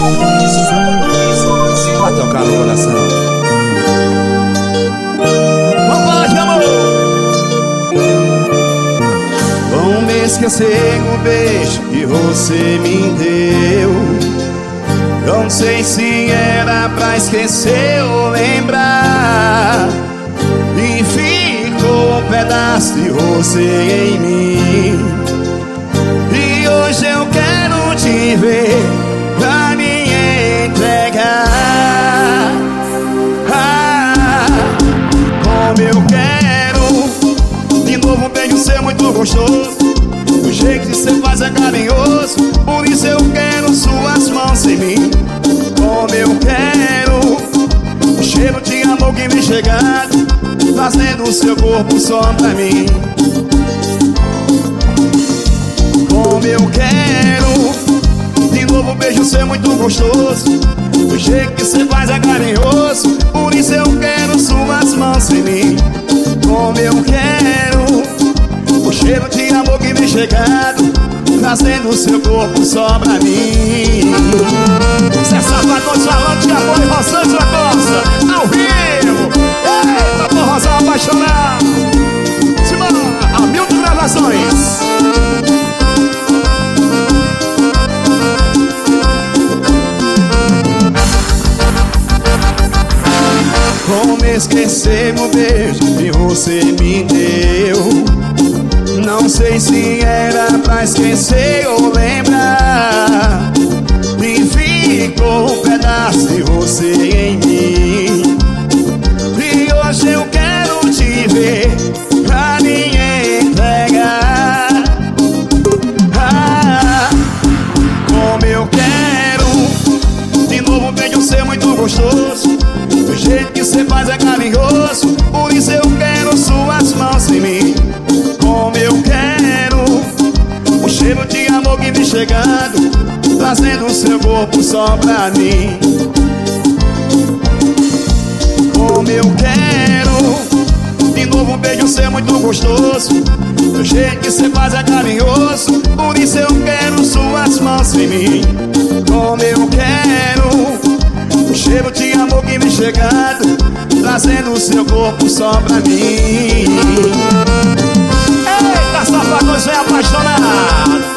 Vai tocar no coração. Vamos de amor. Como esquecer o beijo que você me deu? Não sei se era pra esquecer ou lembrar. E ficou um pedaço de você em mim. E hoje eu quero te ver pra me entregar. Como eu quero de novo um beijo seu muito gostoso. O jeito que você faz é carinhoso. Por isso eu quero suas mãos em mim. Como eu quero o cheiro de amor que vem chegando, trazendo o seu corpo só pra mim. Como eu quero de novo um beijo seu muito gostoso. O jeito que você faz é carinhoso. Por isso eu quero suas mãos em mim. Como eu quero o cheiro de amor que vem chegando, trazendo o seu corpo só pra mim. Cê Salvador falando de amor e Rosângela Costa ao vivo. Eita, porrozão apaixonado. Simbora, Hamilton Gravações. Como esquecer o beijo que você me deu? Não sei se era pra esquecer ou lembrar. E ficou um pedaço de você em mim. E hoje eu quero te ver pra me entregar. Como eu quero de novo um beijo seu muito gostoso. O jeito que você faz é carinhoso. Por isso eu quero suas mãos em mim. Como eu quero o cheiro de amor que vem chegando, trazendo o seu corpo só pra mim. Como eu quero de novo um beijo seu muito gostoso. O jeito que você faz é carinhoso. Por isso eu quero suas mãos em mim. Como eu quero o cheiro de amor que vem chegando, trazendo o seu corpo só pra mim. Eita, Salvador é apaixonado.